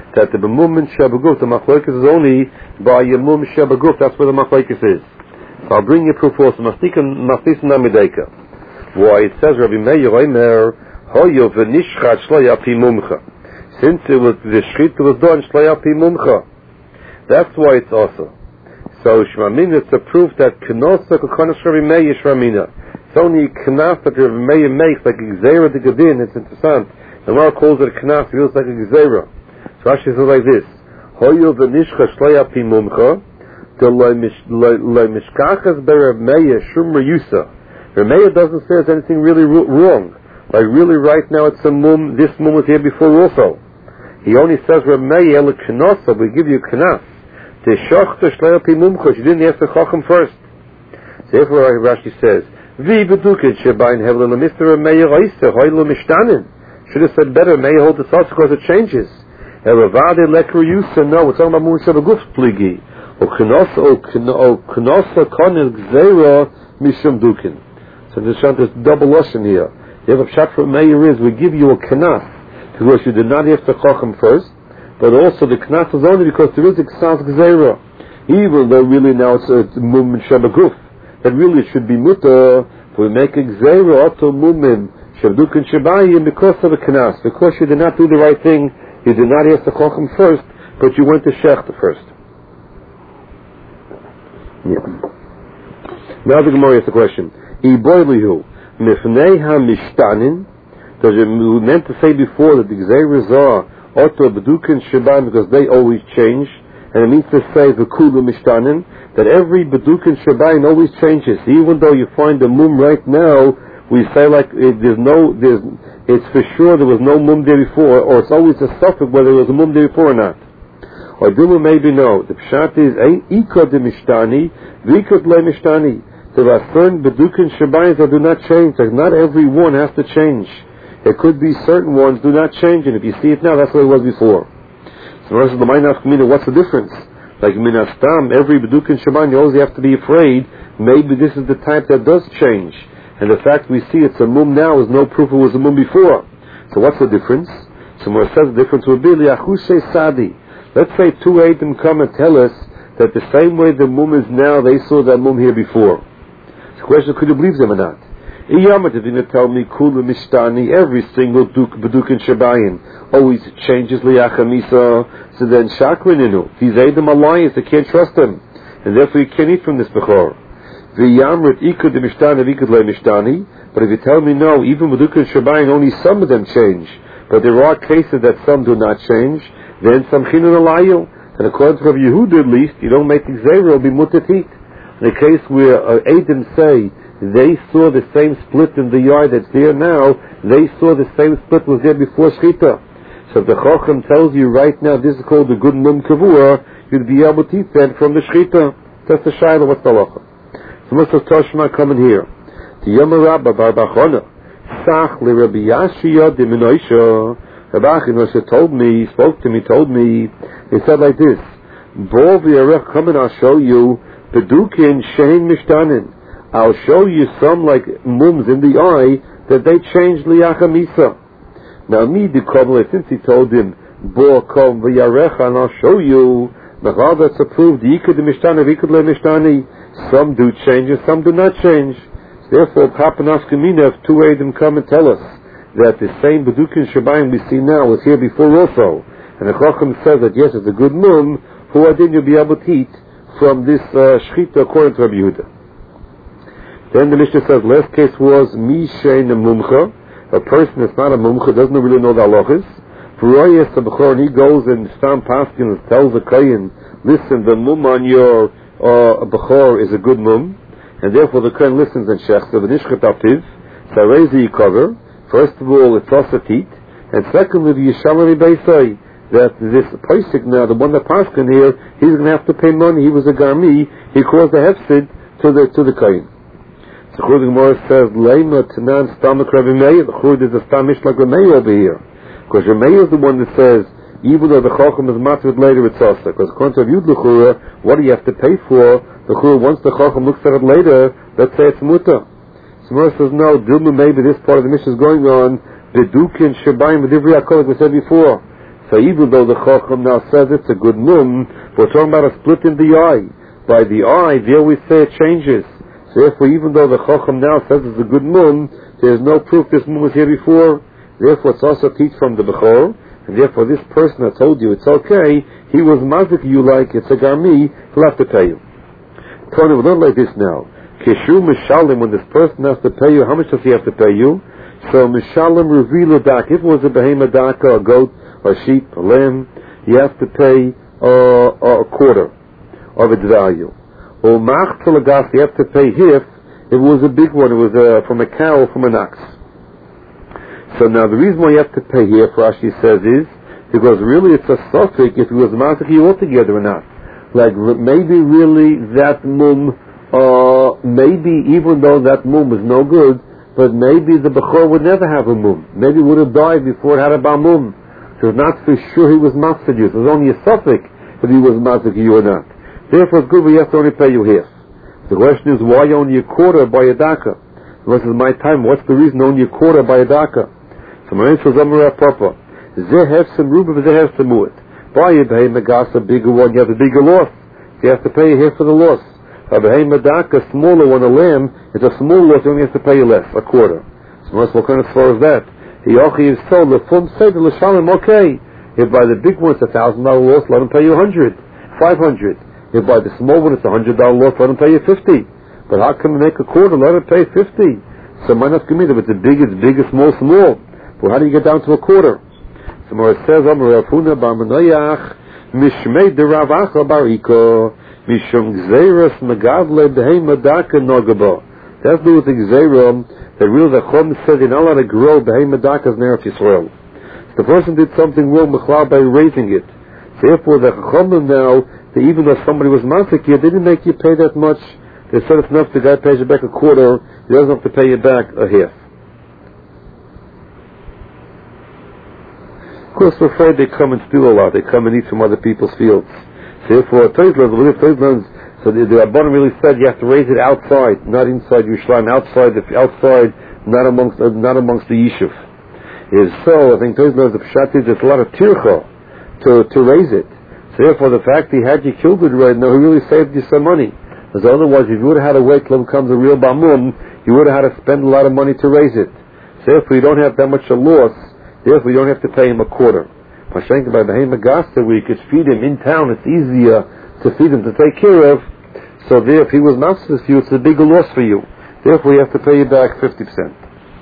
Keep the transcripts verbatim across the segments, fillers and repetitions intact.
that the b'mum and shebaguf, the machlokes is only by yemum shebaguf. That's where the machlokes is. So I'll bring you proof also. Masnikan masnisan namideka. Why it says Rabbi Meir Omer hoyo v'nishchat shloya pi mumcha. Since it was the shchita was done shloya pi mumcha, that's why it's also. So shmamina, it's a proof that kenosa kokonas Rabbi Meir shmamina. It's only knas that Rabbi Meir makes like a gzeira de gadin. It's interesting. The Gemara calls it a knas. It feels like a gzeira. So Rashi says like this: hoyo v'nishchat shloya pi mumcha. The loy mishkachas be Rabbi Meir shum reyusa. Rabbi Meir doesn't say there's anything really wrong. Like really right now it's a mum, this mum was here before also. He only says Rabbi Meir le kenosa, we give you knas. The shochta shleya pi mumcha, you didn't ask the chacham first. Therefore Rashi says, Vi bedukin shebayin hevle le mister Rabbi Meir oise, hoi lo mishtanin. Should have said better, Meir hold the thoughts because it changes. Eravade lekru yusa, no, it's all about mun shabaguf pligi. O kenosa, o kenosa konin gzeira mishum dukin. So there's this double lesson here. The other pshat from Meir is we give you a knas because you did not have to chacham first, but also the knas is only because there is a ksas gzeira. Even though really now it's a mum and shabaguf, that really it should be muta. We make a gzeira auto mumim shabdukin shabayim because of a knas, because you did not do the right thing. You did not have to chacham first, but you went to shechta first. Yeah. Now the Gemara asks the question. Iboilihu mifnei ha-mishtanin. Does it meant to say before that the gzeiras are oto bedukin shaban because they always change, and it means to say v'kulu mishtanin that every bedukin shaban always changes. Even though you find the mum right now, we say like it, there's no, there's, it's for sure there was no mum there before, or it's always a suffix whether there was a mum there before or not. Or do maybe no. The pshat is ikod de mishtani, v'ikod le mishtani. There are certain bedukin shabayim that do not change. Like not every one has to change. There could be certain ones do not change, and if you see it now, that's what it was before. So the rest of the mind asks me, what's the difference? Like minastam, every bedukin shabayim, you always have to be afraid. Maybe this is the type that does change, and the fact we see it's a mum now is no proof it was a mum before. So what's the difference? So Mor says the difference would be liachushe sadi. Let's say two Eidim come and tell us that the same way the mum is now, they saw that mum here before. The question, could you believe them or not? Iyamat, if you tell me, kula mishtani, every single duk, bedukin shabayin, always changes liyachamisa, so then shakrininu. These Eidim are liars, they can't trust them, and therefore you can't eat from this bechor. V'yamrit ikud mishtani, v'ikud le mishtani, but if you tell me no, even bedukin shabayin, only some of them change, but there are cases that some do not change, then some chinun alayil, and according to Rabbi Yehuda at least, you don't make the zera, be mutatit. In a case where uh, Eidim say they saw the same split in the yard that's there now, they saw the same split was there before Shchita. So if the Chacham tells you right now this is called the good mum kavua, you'd be able to eat that from the Shchita. That's the Shaila, what's the halacha? So Mister Toshma coming here. The Yom Rabba Bar Bachona, Sach le Rabbi Yashia de Minoisha. Rabbi Yashia told me, spoke to me, told me, he said like this, Bo v'yarech, come and I'll show you Bedukin shein mishtanin. I'll show you some like mums in the eye that they changed liyachamisa. Now me the Kabbalah, since he told him bo kom v'yarecha, and I'll show you Machal that's approved yikud mishtani v'yikud le mishtani. Some do change and some do not change. Therefore, Papanaskamina, if two Eidim come and tell us that the same Bedukin Shabayim we see now was here before also, and the Chacham says that yes, it's a good mum, who then you'll be able to eat from this uh, shchita according to Rabbi Yehuda. Then the Mishnah says, last case was Mishein Mumcha, a person that's not a Mumcha, doesn't really know the halachas. V'royes HaBechor, and he goes and Stam Paskin and tells the Kayin, listen, the mum on your uh, Bechor is a good mum, and therefore the Kayin listens and shechs, so v'nishchet aptiv, so raise the cover. First of all, it's also teat, and secondly, the Yishamari Beisai, that this Paisik now, the one that Paskin here, he's going to have to pay money. He was a Garmi. He caused a hefsid to the to the Kain. So Chur the Gemara says, Leima Tanan Stamak Rabbi Meir. The Chur is a Stamish like Rabbi Meir over here. Because Rabbi Meir is the one that says, even though the Chacham is matrid later, it's also. Because according to Yud L'Chura, what do you have to pay for? The Chur, once the Chacham looks at it later, let's say it's Muta. So Gemara says, no, Dilma, maybe this part of the mission is going on, Bedukin Shabayim V'Divrei HaKol, like we said before. So even though the Chacham now says it's a good mum, we're talking about a split in the eye. By the eye, there we say it changes. So therefore, even though the Chacham now says it's a good mum, there's no proof this mum was here before. Therefore, it's also teach from the Bechor. And therefore, this person that told you it's okay, he was mazik you like it's a garmi, he'll have to pay you. Tony, we learn like this now. Kishu mishalim, when this person has to pay you, how much does he have to pay you? So mishalim reveal a dak. If it was a behemoth daka, a goat, a sheep, a lamb, you have to pay uh, a quarter of its value. Or mach telagas, you have to pay hif. If it was a big one, it was uh, from a cow or from an ox. So now the reason why you have to pay here, Rashi says, is because really it's a suffix if it was mazaki altogether or not. Like maybe really that mum, uh, maybe even though that mum was no good, but maybe the Bechor would never have a mum. Maybe it would have died before it had a bamum. So it's not for sure he was matzah you. So it's only a suffix if he was matzah you or not. Therefore it's good we have to only pay you here. The question is, why only a quarter by a daka? Versus my time, what's the reason only a quarter by a daka? So my answer is Amar Papa. Zeh have some ruba, zeh have some mu'at. Buy a behemoth gas, a bigger one, you have a bigger loss. So you have to pay here for the loss. A behemoth daka, smaller one, a lamb, it's a small loss, you only have to pay less, a quarter. So what kind of far as that? Yochi is sold, the fun said, the l'shalim, okay. If by the big one it's a thousand dollar loss, let him pay you a hundred, five hundred. If by the small one it's a hundred dollar loss, let him pay you fifty. But how can we make a quarter? Let him pay fifty. So might not give me if it's a big, it's big, it's small, small. Well, how do you get down to a quarter? So more it says, Amar Rafuna bar Manoyach, Mishmei de Rav Acha bar Iko, Mishum Gzeiras Megadle Behemoth Daka Nogaba. That's to do with the Gzeiram, that really the Chum said you're not allowed to grow Behemoth Dakas in Eretz Yisrael. So the person did something wrong by raising it. Therefore, the Chum now, that even though somebody was Masik, they didn't make you pay that much. They said it's enough, the guy pays you back a quarter, he doesn't have to pay you back a half. Of course, we're afraid they come and steal a lot. They come and eat from other people's fields. Therefore, so the, the Rabbanan really said you have to raise it outside, not inside Yerushalayim, outside, the, outside, not amongst, uh, not amongst the Yishuv. If so, I think Tezla, the Pshat is there's a lot of tircha to to raise it. So therefore, the fact he had you killed it right now, he really saved you some money. Because otherwise, if you would have had to wait till it becomes a real bamum, you would have had to spend a lot of money to raise it. So therefore, you don't have that much a loss. Therefore, you don't have to pay him a quarter. Pashenka by Behemoth Gasta, where you could feed him in town, it's easier to feed him, to take care of. So there, if he was master for you, it's a bigger loss for you. Therefore, you have to pay you back fifty percent.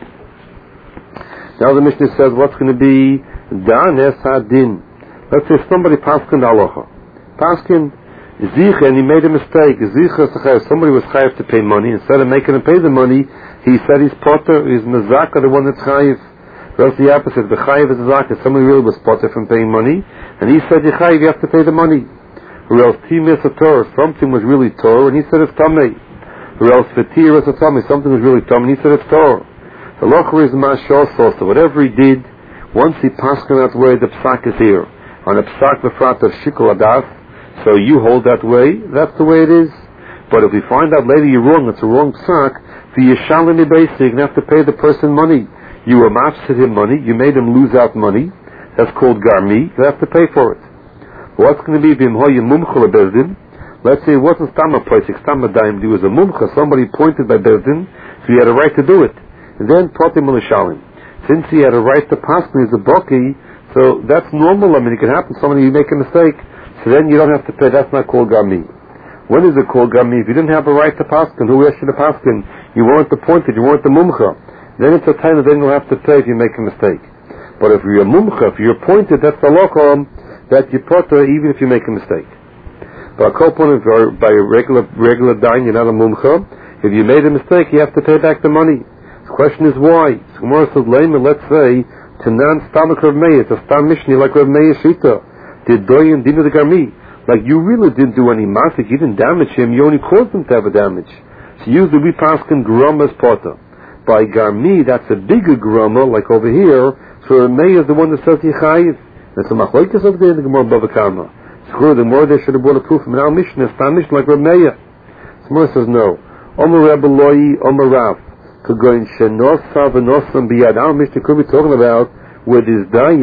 Now the Mishnah says, what's going to be Dan Es Hadin? Let's say somebody paskin halacha. Paskin Zich, and he made a mistake. Zich, somebody was chayiv to pay money. Instead of making him pay the money, he said he's potter, he's mezaka, the one that's chayiv. That's the opposite. The chayiv is zaka. Somebody really was potter from paying money, and he said, you chayiv, you have to pay the money. Or else timis a Torah, something was really Torah, and he said it's tamei. Or else fatir is a tamei, something was really tamei, and he said it's Torah. The locher is mashal, so whatever he did, once he passed that way, the psak is here. On a psak befrat of shikol adas, so you hold that way, that's the way it is. But if we find out later you're wrong, it's a wrong psak, for yeshalini basic, you're going to have to pay the person money. You were mafsid him money, you made him lose out money, that's called garmi, you have to pay for it. What's going to be b'imhoy mumcha bezdin? Let's say it wasn't stama poisik, stama daim, he was a mumcha, somebody appointed by bezdin, so he had a right to do it. And then pratim l'shalim. Since he had a right to pass, he's a baki, so that's normal. I mean, it can happen. Somebody you make a mistake, so then you don't have to pay. That's not called garmi. When is it called garmi? If you didn't have a right to paskin, who asked you to paskin? You weren't appointed. You weren't the mumcha. Then it's a time that then you'll have to pay if you make a mistake. But if you're a mumcha, if you're appointed, that's the lochom that you potter even if you make a mistake. But a kopan, by a regular regular dine, you're not a mumcha. If you made a mistake, you have to pay back the money. The question is why. So Gemara says, let's say, Tanan Stamak Rav Meir, it's a Stam Mishnah like Rav Meir Shita. Did Doyen Dina the Garmi? Like you really didn't do any masik, you didn't damage him, you only caused him to have a damage. So usually we pass him Grama's potter. By Garmi, that's a bigger Grama, like over here, so Rav Meir is the one that says Yechayiv. That's a Machloikas of the Gemara Bava Kama. So the more they should have brought a proof from our Mishnah, Stam Mishnah like Rav Meir. So Gemara says no. Omer Rebbe Loi, Omer Rav. Our Mishnah could be talking about where this dayan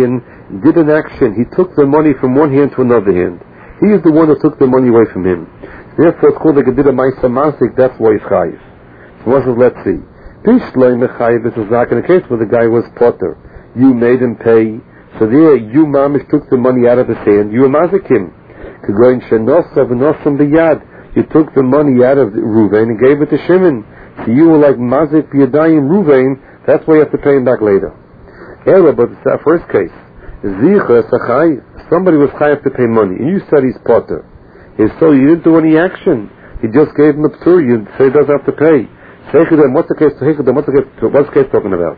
did an action. He took the money from one hand to another hand. He is the one who took the money away from him. Therefore, it's called like a did a ma'isa masik. That's why he's chayiv. So what says, let's see. Pishloi mechayiv. This is not in the case where the guy was potter. You made him pay. So there, you mamish took the money out of his hand. You were mazik him. Kagoin shenosav nosam biyad. You took the money out of Ruvain and gave it to Shimon. So you were like mazik biyadayim Ruvain. That's why you have to pay him back later. Ella, but it's that first case. Zicha sachai. Somebody was chayav to pay money, and you said he's potter. His so you didn't do any action. He just gave him a ptur. You say he doesn't have to pay. Seichidem, what's the case? Seichidem, what's the case? What's the case talking about?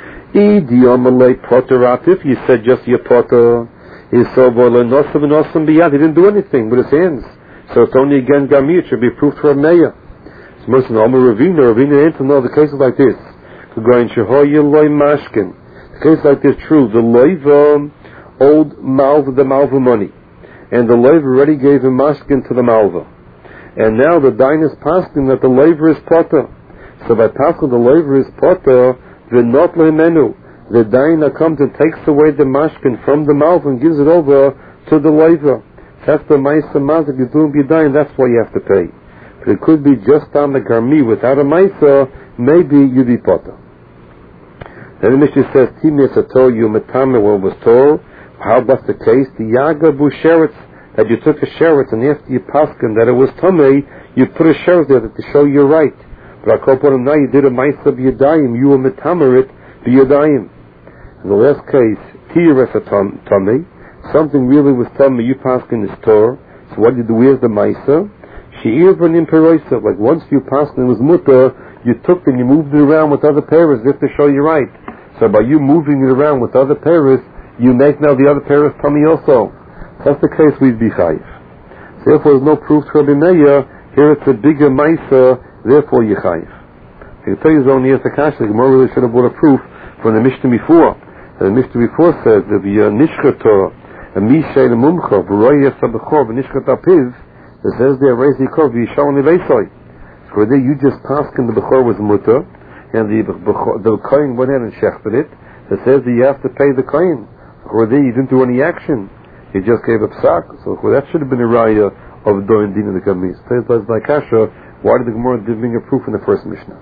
Idiomalei potter atif. You said just your potter. His so bola nosam nosam biyad. He didn't do anything with his hands. So it's only again gamir. It should be proof for a mayor. So most of the Ravina, Ravina answer no. The cases like this. Going shehoye loy mashkin. The case like this, true. The loiva owed malva the malva money, and the loiva already gave him mashkin to the malva, and now the dain is paskin that the loiva is potter. So by paskin the loiva is potter, the not leimenu. The dain comes and takes away the mashkin from the malva and gives it over to the loiva. That's the ma'isa mazik you do b'dain. That's why you have to pay. But it could be just on the garmi without a ma'isa. Maybe you'd be potter. Then the Mishnah says, Timias ator you metame when it was told. How about the case? The yaga bu sheretz, that you took a sheretz and after you paskin that it was tamei, you put a sheretz there to show you're right. But I call upon him now, you did a ma'isa b'yadayim, you were metamerit b'yadayim. In the last case, tiyeres tamei, something really was tamei, you paskin is tor. So what did you do? Where's the ma'isa? She'ir v'nim peroisa, like once you paskin was mutter, you took and you moved it around with other pairs just to show you right. So by you moving it around with other pairs, you make now the other pairs tummy also. That's the case we'd be chayiv. So therefore there's no proof to Rabbi Meir. Here it's a bigger ma'isa, therefore you chayiv. I can tell you only as a kasha, the Gemara really should have brought a proof from the Mishnah before. The Mishnah before says that the Nishka Torah, a Mishay the Mumcha, V'roy Yesabachor, V'nishka Tapiv, it says there, raise the Kor, V'yishal Nevesoy. So there you just paskin the Bechor was mutter, and the the coin went ahead and shechted it. It says that you have to pay the coin. Or there you didn't do any action. You just gave a psak. So that should have been a raya of doing din in the kamis. Says like Kasha, why did the Gemara bring a proof in the first Mishnah?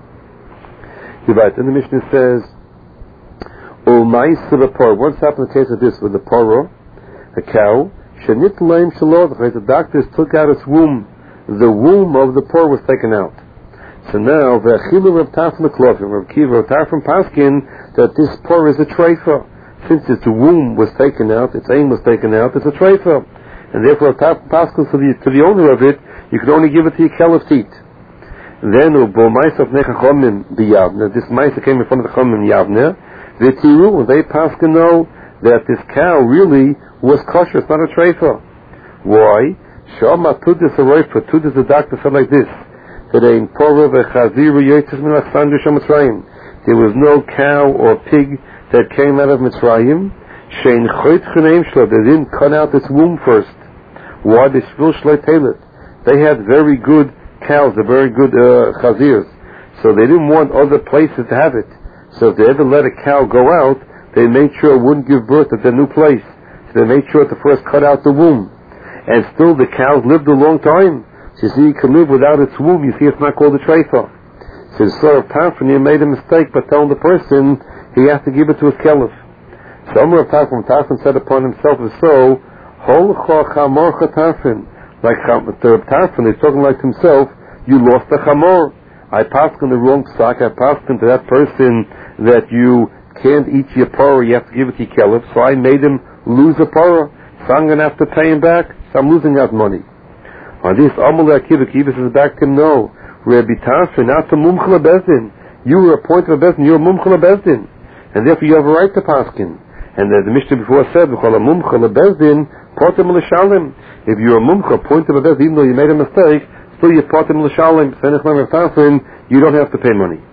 Right, and the Mishnah says, O mais the par. Once happened the case of this with the paro, a cow, shenit laim shalot. The doctors took out its womb. The womb of the par was taken out. So now, v'achilu Rav Tarfon l'klofim, Rav Kiva, Rav Tarfon paskin that this par is a treifa. Since its womb was taken out, its aim was taken out, it's a treifa. And therefore, Rav Tarfon paskin to the to the owner of it, you can only give it to your kelef teat. Then, ubo ma'asav nechachomim b'yavne. This ma'asav came in front of the chomim yavne. The tiru, they paskin know that this cow really was kosher. It's not a treifa. Why? Shama tudis a roifa. Tudis the doctor said like this. There was no cow or pig that came out of Mitzrayim. They didn't cut out its womb first. Why? They had very good cows, a very good uh, chazirs. So they didn't want other places to have it. So if they ever let a cow go out, they made sure it wouldn't give birth at the new place. So they made sure to first cut out the womb. And still the cows lived a long time. So you see, you can live without its womb. You see, it's not called a treifa. So the Sor of Tarfon made a mistake by telling the person he has to give it to his kelef. So Omer of Tarfon, Tarfon said upon himself, so, Hol chamor Tarfon. Like the Tarfon is talking like to himself, you lost the chamor. I passed on the wrong psak. I passed into that person that you can't eat your parah, you have to give it to your kelef. So I made him lose a parah. So I'm going to have to pay him back. So I'm losing that money. On this, Amalek Akiva, Akiva says back to him, no. Rabbi Tarfon, not the Mumchel Bezdin. You were appointed a Bezdin, you're a Mumchel Bezdin. And therefore you have a right to paskin. And the, the Mishnah before said, V'chol Mumchel Bezdin, Potem L'Shalim. If you're a Mumchel, appointed a Bezdin, even though you made a mistake, still you're Potem L'Shalim. Senech Rabbi Tarfon, you don't have to pay money.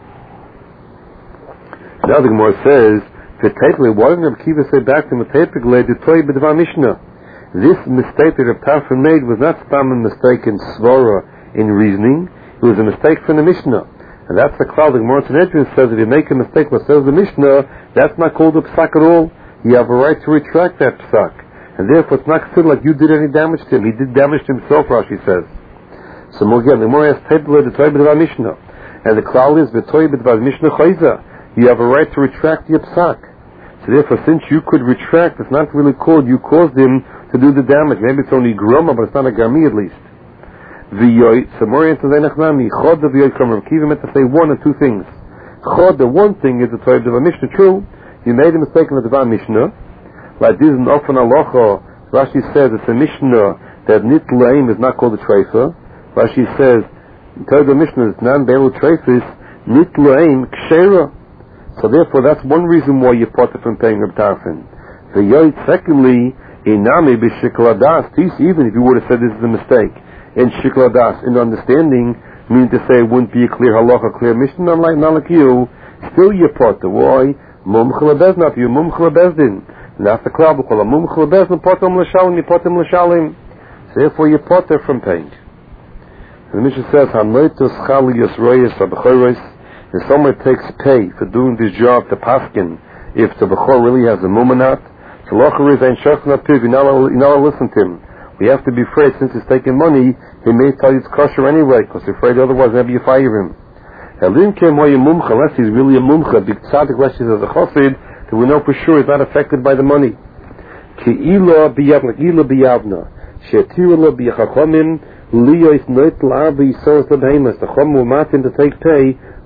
Now the Gemara says, V'teipele, why didn't Rabbi Akiva say back to him, V'teipele, D'toy B'dvar Mishnah? This mistake that Rav Tarfon made was not a mistake in svara, in reasoning. It was a mistake from the Mishnah. And that's the cloud. The Gemara Sanhedrin says if you make a mistake what says the Mishnah, that's not called a psak at all. you have a right to retract that psak. And therefore it's not considered like you did any damage to him. He did damage to himself, Rashi says. So more again, the more has Tebele, the Toibet of Mishnah. And the cloud is the Toibet of Mishnah Chayza. You have a right to retract your psak. So therefore, since you could retract, it's not really called you caused him to do the damage. Maybe it's only groma, but it's not a garmi at least. V'yoy, so more into Zaynachnami, Chod of Yoy Kamer, Kiva meant to say one or two things. Chod, the one thing is the Toibet of Mishnah, true. You made a mistake in the Devar Mishnah. Like this in Ofan Alocha, Rashi says it's a Mishnah that Nitlaim is not called a Treifa. Rashi says, Toibet Mishnah is non-Beilu Treifis, Nitlaim Kshera. So therefore, that's one reason why you part from paying Reb Tarfon. The Yoit, secondly, Inami b'Shikladas, even if you would have said this is a mistake, in Shikladas, in understanding, meaning to say it wouldn't be a clear halacha, clear mission, unlike not like you, still you part. Why? Mumch lebezdin, if you mumch lebezdin. And that's the cloud, we call a mumch lebezdin, partam l'shalim, you partam l'shalim. So therefore, you part there from paying. And the Mishnah says, Hanoitos chali yisroyes abachorois. If someone takes pay for doing this job to paskin, if the bechor really has a mumanat, so locher is ein shachna piv, you're not allowed to listen to him. We have to be afraid, since he's taking money, he may tell you it's kosher anyway, because he's afraid otherwise maybe you fire him. Elim kem hoye mumcha, unless he's really a mumcha, big tzaddik, unless he's a chosid, then we know for sure he's not affected by the money. Ki ilo biyavna, ilo biyavna, she'tirilo biyachachomim, liyois noit la'arba yisoros lebhemas, the chom will mat him to take pay,